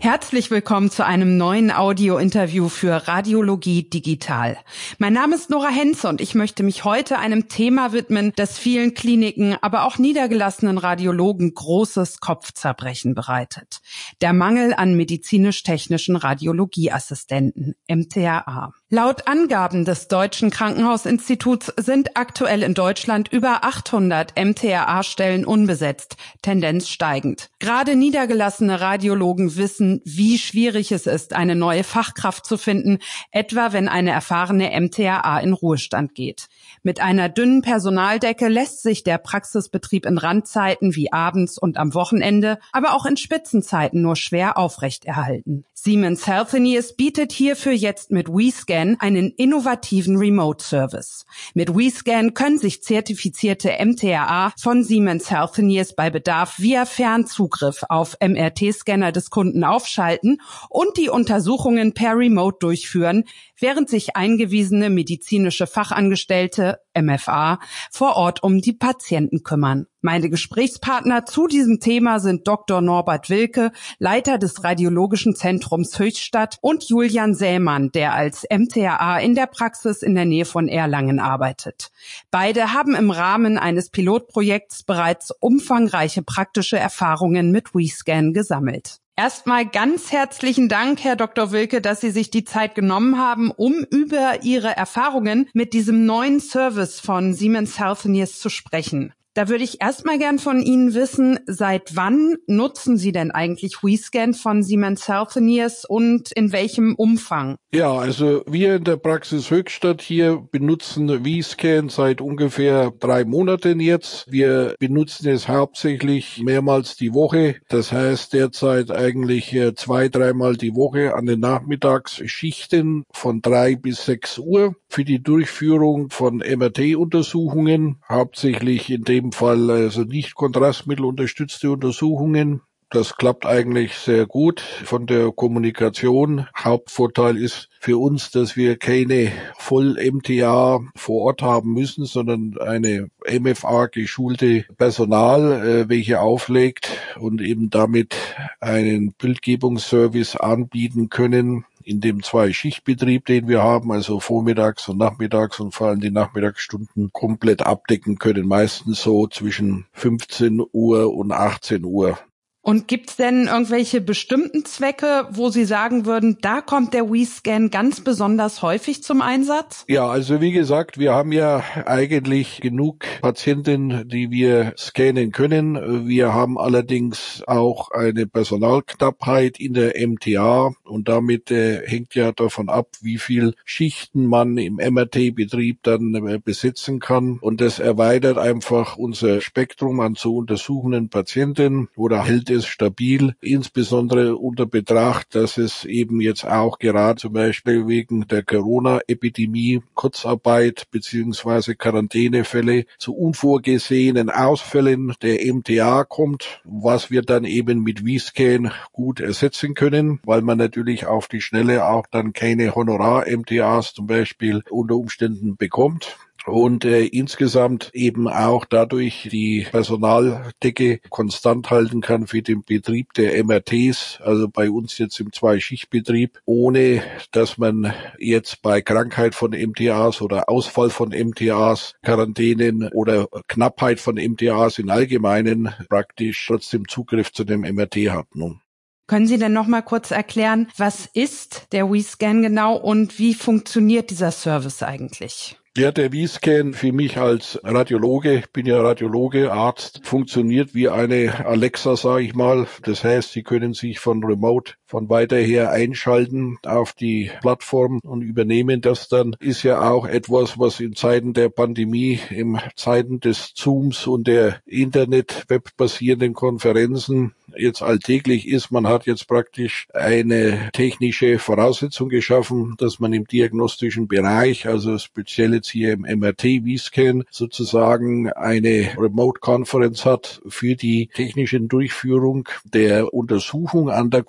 Herzlich willkommen zu einem neuen Audio-Interview für Radiologie Digital. Mein Name ist Nora Henze und ich möchte mich heute einem Thema widmen, das vielen Kliniken, aber auch niedergelassenen Radiologen großes Kopfzerbrechen bereitet. Der Mangel an medizinisch-technischen Radiologieassistenten, MTRA. Laut Angaben des Deutschen Krankenhausinstituts sind aktuell in Deutschland über 800 MTRA-Stellen unbesetzt, Tendenz steigend. Gerade niedergelassene Radiologen wissen, wie schwierig es ist, eine neue Fachkraft zu finden, etwa wenn eine erfahrene MTRA in Ruhestand geht. Mit einer dünnen Personaldecke lässt sich der Praxisbetrieb in Randzeiten wie abends und am Wochenende, aber auch in Spitzenzeiten nur schwer aufrechterhalten. Siemens Healthineers bietet hierfür jetzt mit WeScan einen innovativen Remote-Service. Mit WeScan können sich zertifizierte MTRA von Siemens Healthineers bei Bedarf via Fernzugriff auf MRT-Scanner des Kunden aufschalten und die Untersuchungen per Remote durchführen, während sich eingewiesene medizinische Fachangestellte, MFA, vor Ort um die Patienten kümmern. Meine Gesprächspartner zu diesem Thema sind Dr. Norbert Wilke, Leiter des Radiologischen Zentrums Höchstadt, und Julian Sämann, der als MTRA in der Praxis in der Nähe von Erlangen arbeitet. Beide haben im Rahmen eines Pilotprojekts bereits umfangreiche praktische Erfahrungen mit WeScan gesammelt. Erstmal ganz herzlichen Dank, Herr Dr. Wilke, dass Sie sich die Zeit genommen haben, um über Ihre Erfahrungen mit diesem neuen Service von Siemens Healthineers zu sprechen. Da würde ich erstmal gern von Ihnen wissen, seit wann nutzen Sie denn eigentlich WeScan von Siemens Healthineers und in welchem Umfang? Ja, also wir in der Praxis Höchstadt hier benutzen WeScan seit ungefähr 3 Monaten jetzt. Wir benutzen es hauptsächlich mehrmals die Woche. Das heißt derzeit eigentlich 2-3 Mal die Woche an den Nachmittagsschichten von 3 bis 6 Uhr für die Durchführung von MRT-Untersuchungen, hauptsächlich in dem Fall also nicht kontrastmittelunterstützte Untersuchungen. Das klappt eigentlich sehr gut von der Kommunikation. Hauptvorteil ist für uns, dass wir keine Voll-MTA vor Ort haben müssen, sondern eine MFA-geschulte Personal, welche auflegt und eben damit einen Bildgebungsservice anbieten können in dem 2-Schichtbetrieb, den wir haben, also vormittags und nachmittags und vor allem die Nachmittagsstunden komplett abdecken können, meistens so zwischen 15 Uhr und 18 Uhr. Und gibt's denn irgendwelche bestimmten Zwecke, wo Sie sagen würden, da kommt der WeScan ganz besonders häufig zum Einsatz? Ja, also wie gesagt, wir haben ja eigentlich genug Patienten, die wir scannen können. Wir haben allerdings auch eine Personalknappheit in der MTA und damit hängt ja davon ab, wie viel Schichten man im MRT-Betrieb dann besetzen kann. Und das erweitert einfach unser Spektrum an zu untersuchenden Patienten oder hält es stabil, insbesondere unter Betracht, dass es eben jetzt auch gerade zum Beispiel wegen der Corona-Epidemie, Kurzarbeit beziehungsweise Quarantänefälle zu unvorgesehenen Ausfällen der MTA kommt, was wir dann eben mit WeScan gut ersetzen können, weil man natürlich auf die Schnelle auch dann keine Honorar-MTAs zum Beispiel unter Umständen bekommt. Und insgesamt eben auch dadurch die Personaldecke konstant halten kann für den Betrieb der MRTs, also bei uns jetzt im 2-Schichtbetrieb, ohne dass man jetzt bei Krankheit von MTAs oder Ausfall von MTAs, Quarantänen oder Knappheit von MTAs im Allgemeinen praktisch trotzdem Zugriff zu dem MRT hat. Können Sie denn noch mal kurz erklären, was ist der WeScan genau und wie funktioniert dieser Service eigentlich? Ja, der WeScan für mich als Radiologe, ich bin ja Radiologe, Arzt, funktioniert wie eine Alexa, sage ich mal. Das heißt, Sie können sich von Remote, von weiter her einschalten auf die Plattform und übernehmen das dann. Ist ja auch etwas, was in Zeiten der Pandemie, in Zeiten des Zooms und der Internet-Web-basierenden Konferenzen jetzt alltäglich ist. Man hat jetzt praktisch eine technische Voraussetzung geschaffen, dass man im diagnostischen Bereich, also speziell jetzt hier im MRT WeScan, sozusagen eine Remote-Conference hat für die technische Durchführung der Untersuchung an der Konsole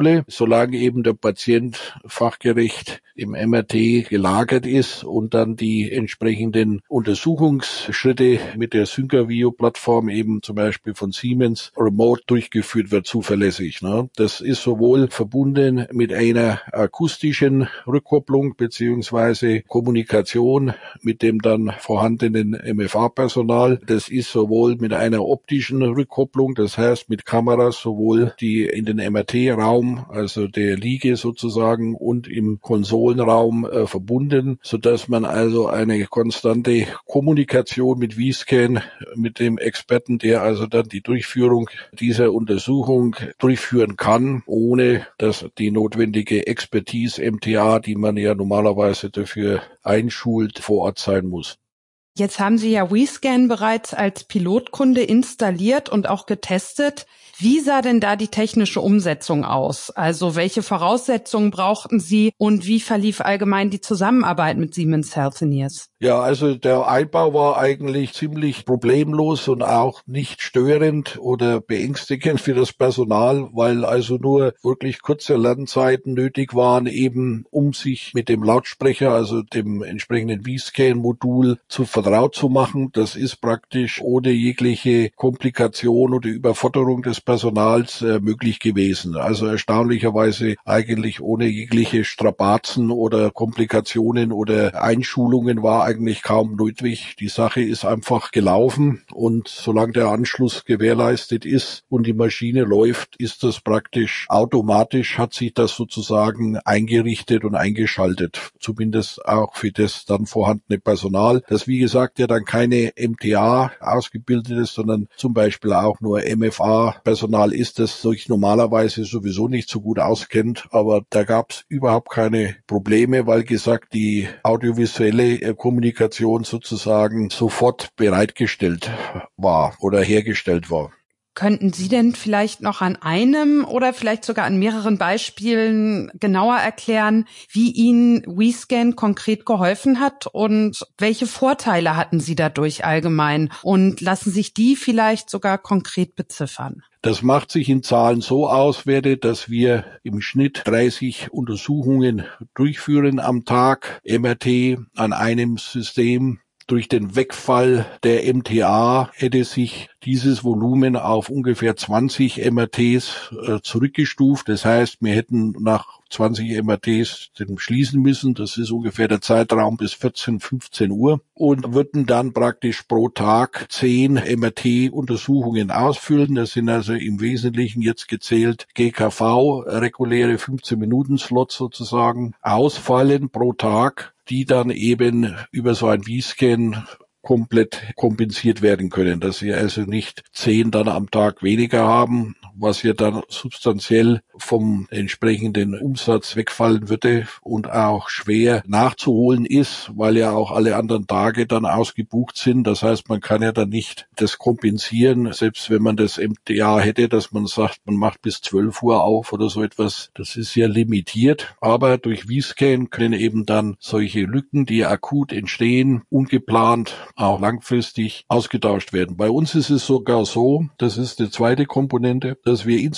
Rolle, solange eben der Patient fachgerecht im MRT gelagert ist und dann die entsprechenden Untersuchungsschritte mit der SyncaView-Plattform eben zum Beispiel von Siemens remote durchgeführt wird, zuverlässig. Das ist sowohl verbunden mit einer akustischen Rückkopplung beziehungsweise Kommunikation mit dem dann vorhandenen MFA-Personal. Das ist sowohl mit einer optischen Rückkopplung, das heißt mit Kameras sowohl die in den MRT-Raum, also der Liege sozusagen, und im Konsolenraum verbunden, sodass man also eine konstante Kommunikation mit Vscan, mit dem Experten, der also dann die Durchführung dieser Untersuchung durchführen kann, ohne dass die notwendige Expertise MTA, die man ja normalerweise dafür einschult, vor Ort sein muss. Jetzt haben Sie ja Vscan bereits als Pilotkunde installiert und auch getestet. Wie sah denn da die technische Umsetzung aus? Also welche Voraussetzungen brauchten Sie und wie verlief allgemein die Zusammenarbeit mit Siemens Healthineers? Ja, also der Einbau war eigentlich ziemlich problemlos und auch nicht störend oder beängstigend für das Personal, weil also nur wirklich kurze Lernzeiten nötig waren, eben um sich mit dem Lautsprecher, also dem entsprechenden Vscan-Modul vertraut zu machen. Das ist praktisch ohne jegliche Komplikation oder Überforderung des Personals möglich gewesen. Also erstaunlicherweise eigentlich ohne jegliche Strapazen oder Komplikationen oder Einschulungen war eigentlich kaum notwendig. Die Sache ist einfach gelaufen und solange der Anschluss gewährleistet ist und die Maschine läuft, ist das praktisch automatisch, hat sich das sozusagen eingerichtet und eingeschaltet. Zumindest auch für das dann vorhandene Personal, das wie gesagt ja dann keine MTA ausgebildet ist, sondern zum Beispiel auch nur MFA-Personal ist, das sich normalerweise sowieso nicht so gut auskennt. Aber da gab es überhaupt keine Probleme, weil gesagt, die audiovisuelle Kommunikation sozusagen sofort bereitgestellt war oder hergestellt war. Könnten Sie denn vielleicht noch an einem oder vielleicht sogar an mehreren Beispielen genauer erklären, wie Ihnen Vscan konkret geholfen hat und welche Vorteile hatten Sie dadurch allgemein? Und lassen sich die vielleicht sogar konkret beziffern? Das macht sich in Zahlen so auswerte, dass wir im Schnitt 30 Untersuchungen durchführen am Tag, MRT an einem System. Durch den Wegfall der MTA hätte sich dieses Volumen auf ungefähr 20 MRTs zurückgestuft. Das heißt, wir hätten nach 20 MRTs den schließen müssen. Das ist ungefähr der Zeitraum bis 14, 15 Uhr und würden dann praktisch pro Tag 10 MRT-Untersuchungen ausfüllen. Das sind also im Wesentlichen jetzt gezählt GKV, reguläre 15-Minuten-Slots sozusagen, ausfallen pro Tag, die dann eben über so ein Vscan komplett kompensiert werden können, dass wir also nicht 10 dann am Tag weniger haben, was ja dann substanziell vom entsprechenden Umsatz wegfallen würde und auch schwer nachzuholen ist, weil ja auch alle anderen Tage dann ausgebucht sind. Das heißt, man kann ja dann nicht das kompensieren, selbst wenn man das MTA hätte, dass man sagt, man macht bis 12 Uhr auf oder so etwas. Das ist ja limitiert. Aber durch Vscan können eben dann solche Lücken, die akut entstehen, ungeplant, auch langfristig ausgetauscht werden. Bei uns ist es sogar so, das ist die zweite Komponente, dass wir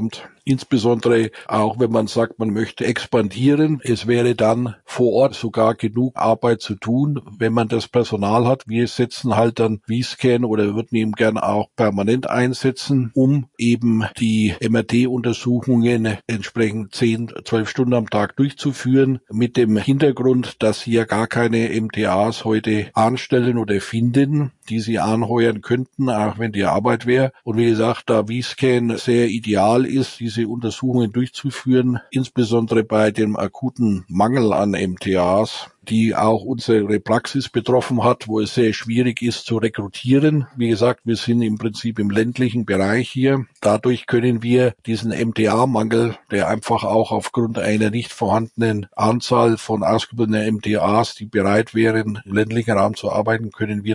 insbesondere auch wenn man sagt, man möchte expandieren, es wäre dann vor Ort sogar genug Arbeit zu tun, wenn man das Personal hat. Wir setzen halt dann Vscan oder würden ihn gern auch permanent einsetzen, um eben die MRT-Untersuchungen entsprechend 10, 12 Stunden am Tag durchzuführen, mit dem Hintergrund, dass sie ja gar keine MTAs heute anstellen oder finden, die sie anheuern könnten, auch wenn die Arbeit wäre. Und wie gesagt, da Vscan sehr ideal ist, diese Untersuchungen durchzuführen, insbesondere bei dem akuten Mangel an MTAs, die auch unsere Praxis betroffen hat, wo es sehr schwierig ist zu rekrutieren. Wie gesagt, wir sind im Prinzip im ländlichen Bereich hier. Dadurch können wir diesen MTA-Mangel, der einfach auch aufgrund einer nicht vorhandenen Anzahl von ausgebildeten MTAs, die bereit wären, im ländlichen Raum zu arbeiten, können wir dann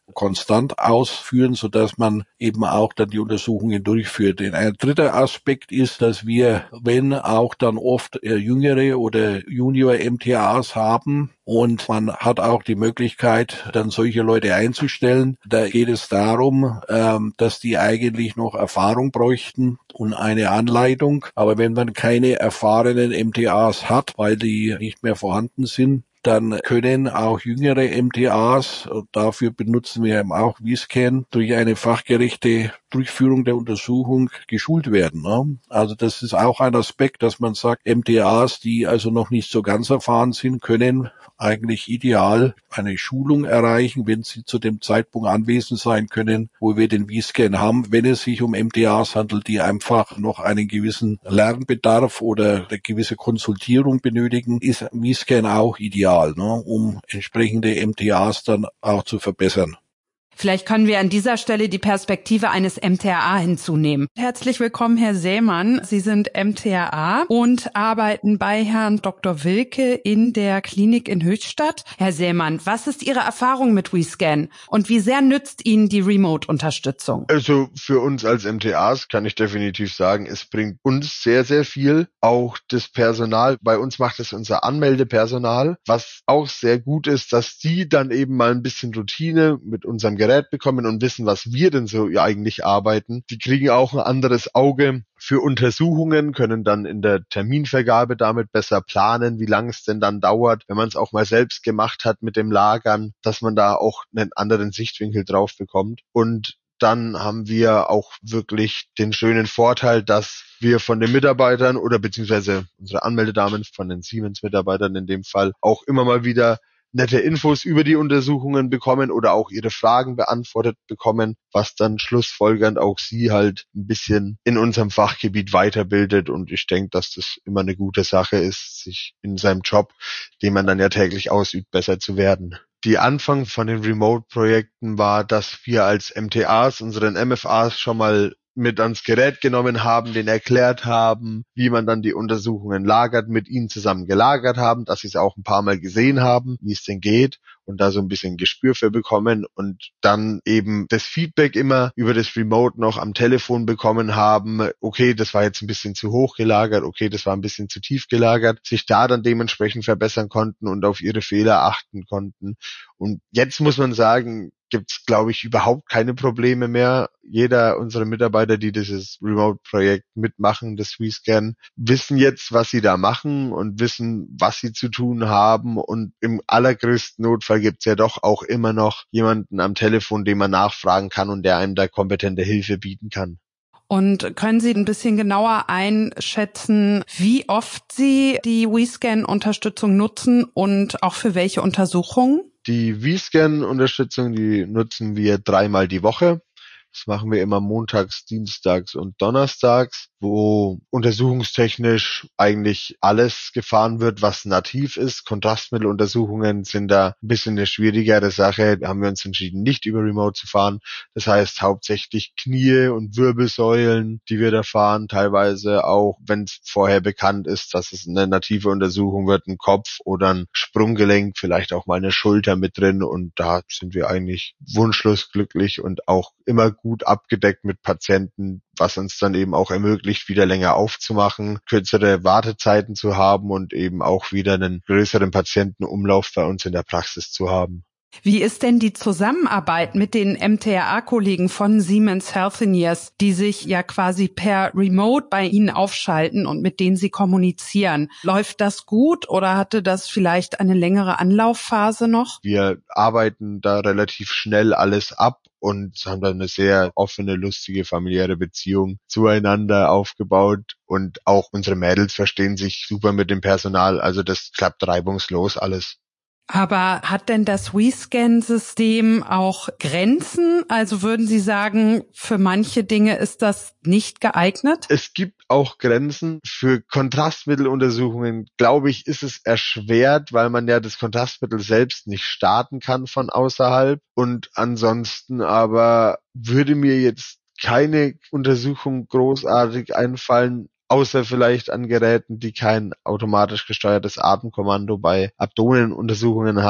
konstant ausführen, sodass man eben auch dann die Untersuchungen durchführt. Denn ein dritter Aspekt ist, dass wir, wenn auch dann oft jüngere oder Junior-MTAs haben, und man hat auch die Möglichkeit, dann solche Leute einzustellen. Da geht es darum, dass die eigentlich noch Erfahrung bräuchten und eine Anleitung. Aber wenn man keine erfahrenen MTAs hat, weil die nicht mehr vorhanden sind, dann können auch jüngere MTAs, dafür benutzen wir eben auch vScan, durch eine fachgerechte Durchführung der Untersuchung geschult werden. Ne? Also das ist auch ein Aspekt, dass man sagt, MTAs, die also noch nicht so ganz erfahren sind, können eigentlich ideal eine Schulung erreichen, wenn sie zu dem Zeitpunkt anwesend sein können, wo wir den vScan haben, wenn es sich um MTAs handelt, die einfach noch einen gewissen Lernbedarf oder eine gewisse Konsultierung benötigen, ist vScan auch ideal, ne, um entsprechende MTAs dann auch zu verbessern. Vielleicht können wir an dieser Stelle die Perspektive eines MTAA hinzunehmen. Herzlich willkommen, Herr Sämann. Sie sind MTAA und arbeiten bei Herrn Dr. Wilke in der Klinik in Höchstadt. Herr Sämann, was ist Ihre Erfahrung mit vScan und wie sehr nützt Ihnen die Remote-Unterstützung? Also für uns als MTAs kann ich definitiv sagen, es bringt uns sehr, sehr viel. Auch das Personal, bei uns macht es unser Anmeldepersonal, was auch sehr gut ist, dass die dann eben mal ein bisschen Routine mit unserem Gerät bekommen und wissen, was wir denn so eigentlich arbeiten. Die kriegen auch ein anderes Auge für Untersuchungen, können dann in der Terminvergabe damit besser planen, wie lange es denn dann dauert, wenn man es auch mal selbst gemacht hat mit dem Lagern, dass man da auch einen anderen Sichtwinkel drauf bekommt. Und dann haben wir auch wirklich den schönen Vorteil, dass wir von den Mitarbeitern oder beziehungsweise unsere Anmeldedamen von den Siemens-Mitarbeitern in dem Fall auch immer mal wieder nette Infos über die Untersuchungen bekommen oder auch ihre Fragen beantwortet bekommen, was dann schlussfolgernd auch sie halt ein bisschen in unserem Fachgebiet weiterbildet. Und ich denke, dass das immer eine gute Sache ist, sich in seinem Job, den man dann ja täglich ausübt, besser zu werden. Die Anfang von den Remote-Projekten war, dass wir als MTAs unseren MFAs schon mal mit ans Gerät genommen haben, denen erklärt haben, wie man dann die Untersuchungen lagert, mit ihnen zusammen gelagert haben, dass sie es auch ein paar Mal gesehen haben, wie es denn geht und da so ein bisschen Gespür für bekommen und dann eben das Feedback immer über das Remote noch am Telefon bekommen haben, okay, das war jetzt ein bisschen zu hoch gelagert, okay, das war ein bisschen zu tief gelagert, sich da dann dementsprechend verbessern konnten und auf ihre Fehler achten konnten. Und jetzt muss man sagen, gibt's, glaube ich, überhaupt keine Probleme mehr. Jeder unserer Mitarbeiter, die dieses Remote-Projekt mitmachen, das vScan, wissen jetzt, was sie da machen und wissen, was sie zu tun haben. Und im allergrößten Notfall gibt's ja doch auch immer noch jemanden am Telefon, den man nachfragen kann und der einem da kompetente Hilfe bieten kann. Und können Sie ein bisschen genauer einschätzen, wie oft Sie die vScan-Unterstützung nutzen und auch für welche Untersuchungen? Die vScan-Unterstützung, die nutzen wir 3-mal die Woche. Das machen wir immer montags, dienstags und donnerstags, wo untersuchungstechnisch eigentlich alles gefahren wird, was nativ ist. Kontrastmitteluntersuchungen sind da ein bisschen eine schwierigere Sache. Da haben wir uns entschieden, nicht über Remote zu fahren. Das heißt hauptsächlich Knie und Wirbelsäulen, die wir da fahren. Teilweise auch, wenn es vorher bekannt ist, dass es eine native Untersuchung wird, ein Kopf oder ein Sprunggelenk, vielleicht auch mal eine Schulter mit drin. Und da sind wir eigentlich wunschlos glücklich und auch immer gut abgedeckt mit Patienten, was uns dann eben auch ermöglicht, wieder länger aufzumachen, kürzere Wartezeiten zu haben und eben auch wieder einen größeren Patientenumlauf bei uns in der Praxis zu haben. Wie ist denn die Zusammenarbeit mit den MTAA-Kollegen von Siemens Healthineers, die sich ja quasi per Remote bei Ihnen aufschalten und mit denen Sie kommunizieren? Läuft das gut oder hatte das vielleicht eine längere Anlaufphase noch? Wir arbeiten da relativ schnell alles ab und haben dann eine sehr offene, lustige, familiäre Beziehung zueinander aufgebaut. Und auch unsere Mädels verstehen sich super mit dem Personal. Also das klappt reibungslos alles. Aber hat denn das vScan-System auch Grenzen? Also würden Sie sagen, für manche Dinge ist das nicht geeignet? Es gibt auch Grenzen. Für Kontrastmitteluntersuchungen, glaube ich, ist es erschwert, weil man ja das Kontrastmittel selbst nicht starten kann von außerhalb. Und ansonsten aber würde mir jetzt keine Untersuchung großartig einfallen, außer vielleicht an Geräten, die kein automatisch gesteuertes Atemkommando bei Abdomenuntersuchungen haben.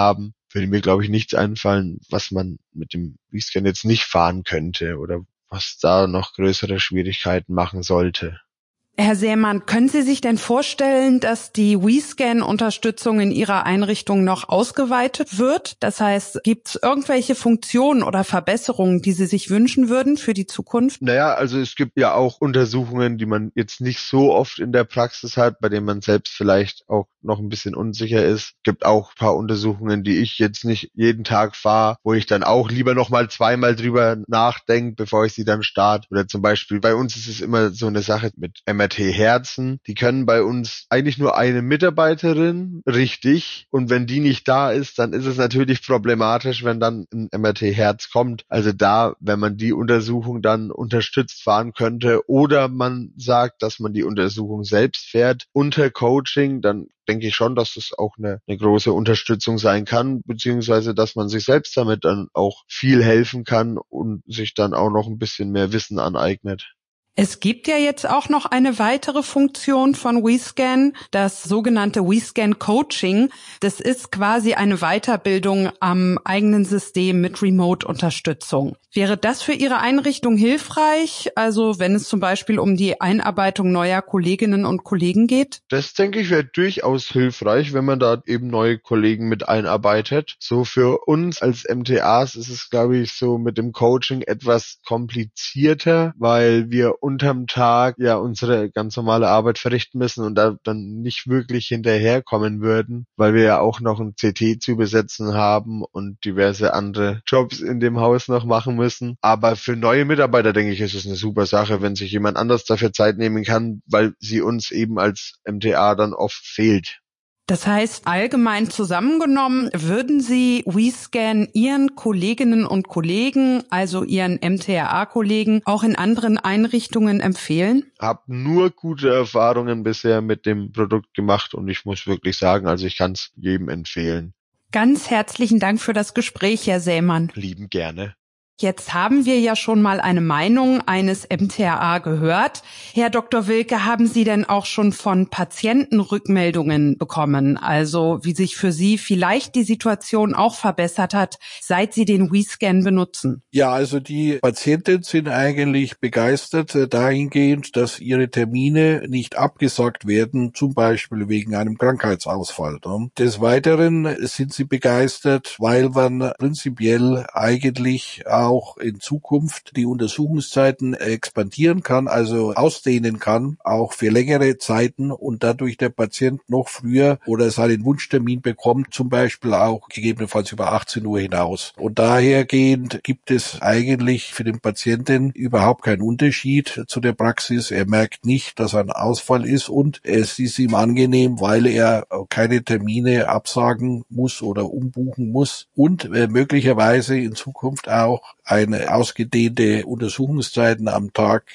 würde mir, glaube ich, nichts einfallen, was man mit dem WeScan jetzt nicht fahren könnte oder was da noch größere Schwierigkeiten machen sollte. Herr Sämann, können Sie sich denn vorstellen, dass die WeScan-Unterstützung in Ihrer Einrichtung noch ausgeweitet wird? Das heißt, gibt es irgendwelche Funktionen oder Verbesserungen, die Sie sich wünschen würden für die Zukunft? Naja, also es gibt ja auch Untersuchungen, die man jetzt nicht so oft in der Praxis hat, bei denen man selbst vielleicht auch noch ein bisschen unsicher ist. Es gibt auch ein paar Untersuchungen, die ich jetzt nicht jeden Tag fahre, wo ich dann auch lieber nochmal zweimal drüber nachdenke, bevor ich sie dann starte. Oder zum Beispiel, bei uns ist es immer so eine Sache mit MRT-Herzen. Die können bei uns eigentlich nur eine Mitarbeiterin richtig. Und wenn die nicht da ist, dann ist es natürlich problematisch, wenn dann ein MRT-Herz kommt. Also da, wenn man die Untersuchung dann unterstützt fahren könnte oder man sagt, dass man die Untersuchung selbst fährt unter Coaching, dann denke ich schon, dass das auch eine große Unterstützung sein kann, beziehungsweise dass man sich selbst damit dann auch viel helfen kann und sich dann auch noch ein bisschen mehr Wissen aneignet. Es gibt ja jetzt auch noch eine weitere Funktion von WeScan, das sogenannte WeScan Coaching. Das ist quasi eine Weiterbildung am eigenen System mit Remote-Unterstützung. Wäre das für Ihre Einrichtung hilfreich? Also wenn es zum Beispiel um die Einarbeitung neuer Kolleginnen und Kollegen geht? Das, denke ich, wäre durchaus hilfreich, wenn man da eben neue Kollegen mit einarbeitet. So für uns als MTAs ist es, glaube ich, so mit dem Coaching etwas komplizierter, weil wir unterm Tag ja unsere ganz normale Arbeit verrichten müssen und da dann nicht wirklich hinterherkommen würden, weil wir ja auch noch ein CT zu besetzen haben und diverse andere Jobs in dem Haus noch machen müssen. Aber für neue Mitarbeiter, denke ich, ist es eine super Sache, wenn sich jemand anders dafür Zeit nehmen kann, weil sie uns eben als MTA dann oft fehlt. Das heißt, allgemein zusammengenommen, würden Sie WeScan Ihren Kolleginnen und Kollegen, also Ihren MTA-Kollegen, auch in anderen Einrichtungen empfehlen? Hab nur gute Erfahrungen bisher mit dem Produkt gemacht und ich muss wirklich sagen, also ich kann es jedem empfehlen. Ganz herzlichen Dank für das Gespräch, Herr Sämann. Lieben gerne. Jetzt haben wir ja schon mal eine Meinung eines MTA gehört. Herr Dr. Wilke, haben Sie denn auch schon von Patienten Rückmeldungen bekommen? Also wie sich für Sie vielleicht die Situation auch verbessert hat, seit Sie den WeScan benutzen? Ja, also die Patienten sind eigentlich begeistert dahingehend, dass ihre Termine nicht abgesagt werden, zum Beispiel wegen einem Krankheitsausfall. Des Weiteren sind sie begeistert, weil man prinzipiell eigentlich auch in Zukunft die Untersuchungszeiten expandieren kann, also ausdehnen kann, auch für längere Zeiten und dadurch der Patient noch früher oder seinen Wunschtermin bekommt, zum Beispiel auch gegebenenfalls über 18 Uhr hinaus. Und dahergehend gibt es eigentlich für den Patienten überhaupt keinen Unterschied zu der Praxis. Er merkt nicht, dass ein Ausfall ist und es ist ihm angenehm, weil er keine Termine absagen muss oder umbuchen muss und möglicherweise in Zukunft auch eine ausgedehnte Untersuchungszeiten am Tag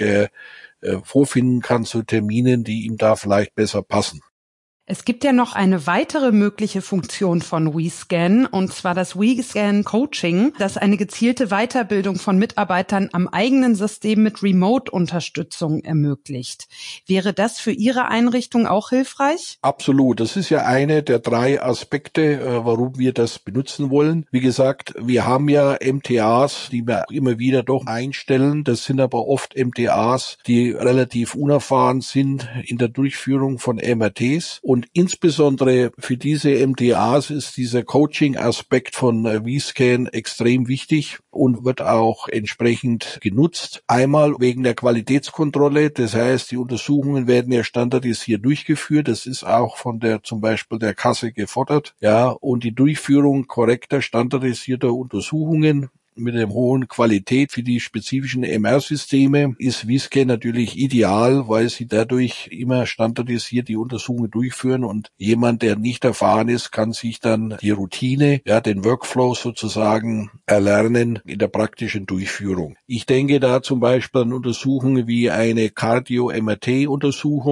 vorfinden kann zu Terminen, die ihm da vielleicht besser passen. Es gibt ja noch eine weitere mögliche Funktion von WeScan, und zwar das WeScan Coaching, das eine gezielte Weiterbildung von Mitarbeitern am eigenen System mit Remote-Unterstützung ermöglicht. Wäre das für Ihre Einrichtung auch hilfreich? Absolut. Das ist ja eine der 3 Aspekte, warum wir das benutzen wollen. Wie gesagt, wir haben ja MTAs, die wir immer wieder doch einstellen. Das sind aber oft MTAs, die relativ unerfahren sind in der Durchführung von MRTs. Und insbesondere für diese MTAs ist dieser Coaching-Aspekt von WeScan extrem wichtig und wird auch entsprechend genutzt. Einmal wegen der Qualitätskontrolle, das heißt, die Untersuchungen werden ja standardisiert durchgeführt. Das ist auch von der zum Beispiel der Kasse gefordert. Ja, und die Durchführung korrekter, standardisierter Untersuchungen mit einer hohen Qualität für die spezifischen MR-Systeme ist WeScan natürlich ideal, weil sie dadurch immer standardisiert die Untersuchungen durchführen und jemand, der nicht erfahren ist, kann sich dann die Routine, ja, den Workflow sozusagen erlernen in der praktischen Durchführung. Ich denke da zum Beispiel an Untersuchungen wie eine Cardio-MRT-Untersuchung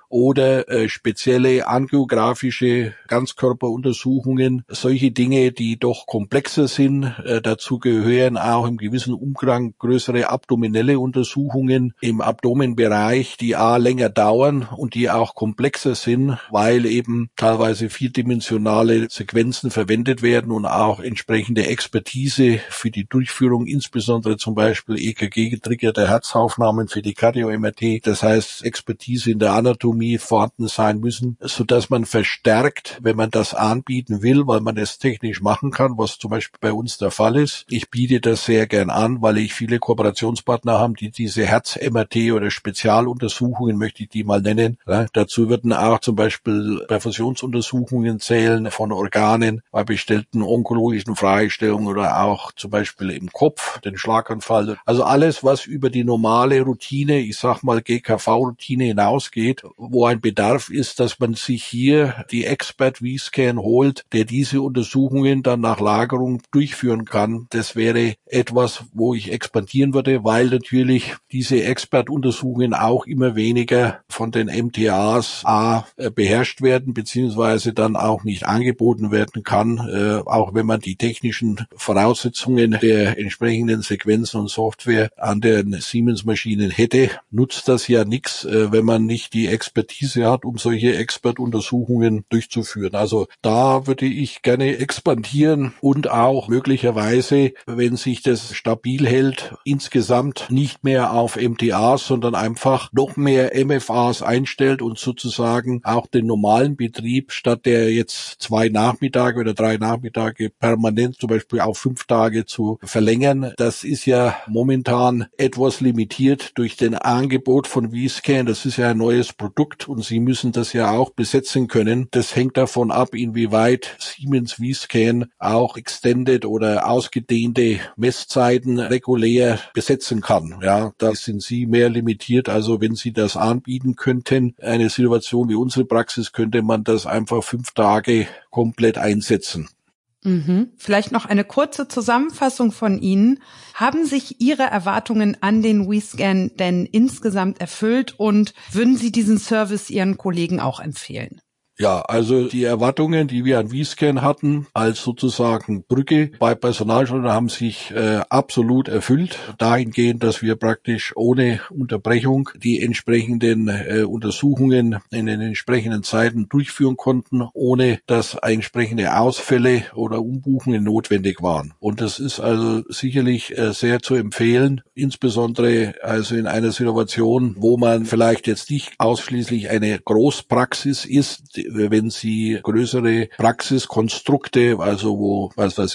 oder spezielle angiografische Ganzkörperuntersuchungen, solche Dinge, die doch komplexer sind. Dazu gehören auch im gewissen Umgang größere abdominelle Untersuchungen im Abdomenbereich, die länger dauern und die auch komplexer sind, weil eben teilweise vierdimensionale Sequenzen verwendet werden und auch entsprechende Expertise für die Durchführung, insbesondere zum Beispiel EKG-getriggerte Herzaufnahmen für die Cardio-MRT, das heißt Expertise in der Anatomie vorhanden sein müssen, sodass man verstärkt, wenn man das anbieten will, weil man es technisch machen kann, was zum Beispiel bei uns der Fall ist. Ich biete das sehr gern an, weil ich viele Kooperationspartner habe, die diese Herz-MRT oder Spezialuntersuchungen, möchte ich die mal nennen. Ja, dazu würden auch zum Beispiel Perfusionsuntersuchungen zählen von Organen bei bestellten onkologischen Fragestellungen oder auch zum Beispiel im Kopf, den Schlaganfall. Also alles, was über die normale Routine, ich sag mal GKV-Routine hinausgeht, wo ein Bedarf ist, dass man sich hier die Expert V-Scan holt, der diese Untersuchungen dann nach Lagerung durchführen kann. Das wäre etwas, wo ich expandieren würde, weil natürlich diese Expert-Untersuchungen auch immer weniger von den MTAs beherrscht werden, beziehungsweise dann auch nicht angeboten werden kann, auch wenn man die technischen Voraussetzungen der entsprechenden Sequenzen und Software an den Siemens-Maschinen hätte, nutzt das ja nichts, wenn man nicht die Expertise hat, um solche Expert-Untersuchungen durchzuführen. Also da würde ich gerne expandieren und auch möglicherweise, wenn sich das stabil hält, insgesamt nicht mehr auf MTAs, sondern einfach noch mehr MFAs einstellt und sozusagen auch den normalen Betrieb statt der jetzt 2 Nachmittage oder 3 Nachmittage permanent zum Beispiel auf 5 Tage zu verlängern. Das ist ja momentan etwas limitiert durch den Angebot von V-Scan. Das ist ja ein neues Produkt und Sie müssen das ja auch besetzen können. Das hängt davon ab, inwieweit Siemens V-Scan auch extended oder ausgedehnte Messzeiten regulär besetzen kann. Ja, da sind Sie mehr limitiert. Also wenn Sie das anbieten könnten, eine Situation wie unsere Praxis, könnte man das einfach 5 Tage komplett einsetzen. Vielleicht noch eine kurze Zusammenfassung von Ihnen. Haben sich Ihre Erwartungen an den V-Scan denn insgesamt erfüllt und würden Sie diesen Service Ihren Kollegen auch empfehlen? Ja, also die Erwartungen, die wir an V-Scan hatten, als sozusagen Brücke bei Personalschulden, haben sich absolut erfüllt. Dahingehend, dass wir praktisch ohne Unterbrechung die entsprechenden Untersuchungen in den entsprechenden Zeiten durchführen konnten, ohne dass entsprechende Ausfälle oder Umbuchungen notwendig waren. Und das ist also sicherlich sehr zu empfehlen, insbesondere also in einer Situation, wo man vielleicht jetzt nicht ausschließlich eine Großpraxis ist, wenn Sie größere Praxiskonstrukte, also wo,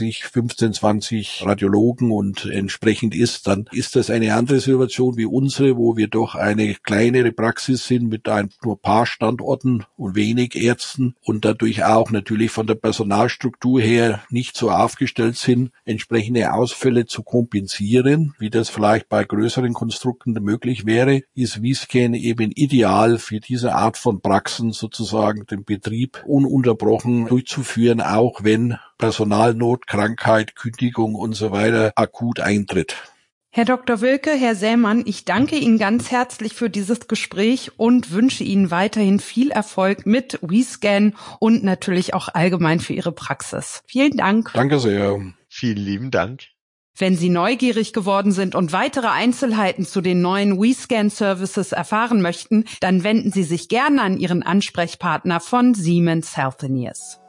15, 20 Radiologen und entsprechend ist, dann ist das eine andere Situation wie unsere, wo wir doch eine kleinere Praxis sind mit nur ein paar Standorten und wenig Ärzten und dadurch auch natürlich von der Personalstruktur her nicht so aufgestellt sind, entsprechende Ausfälle zu kompensieren, wie das vielleicht bei größeren Konstrukten möglich wäre, ist V-Scan eben ideal für diese Art von Praxen sozusagen den Betrieb ununterbrochen durchzuführen, auch wenn Personalnot, Krankheit, Kündigung und so weiter akut eintritt. Herr Dr. Wilke, Herr Sämann, ich danke Ihnen ganz herzlich für dieses Gespräch und wünsche Ihnen weiterhin viel Erfolg mit V-Scan und natürlich auch allgemein für Ihre Praxis. Vielen Dank. Danke sehr. Vielen lieben Dank. Wenn Sie neugierig geworden sind und weitere Einzelheiten zu den neuen V-Scan-Services erfahren möchten, dann wenden Sie sich gerne an Ihren Ansprechpartner von Siemens Healthineers.